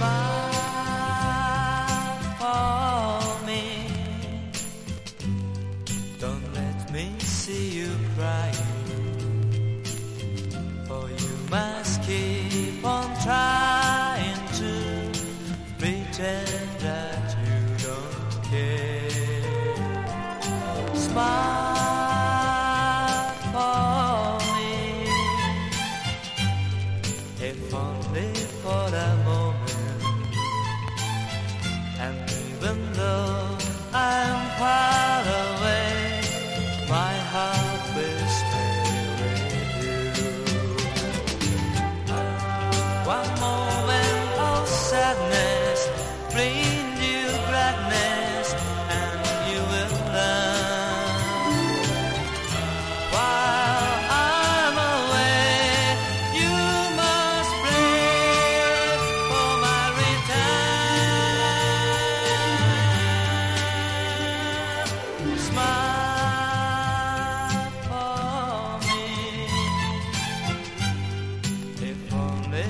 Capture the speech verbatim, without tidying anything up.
Smile for me. Don't let me see you crying, for you must keep on trying to pretend that you don't care. Smile for me, if only for a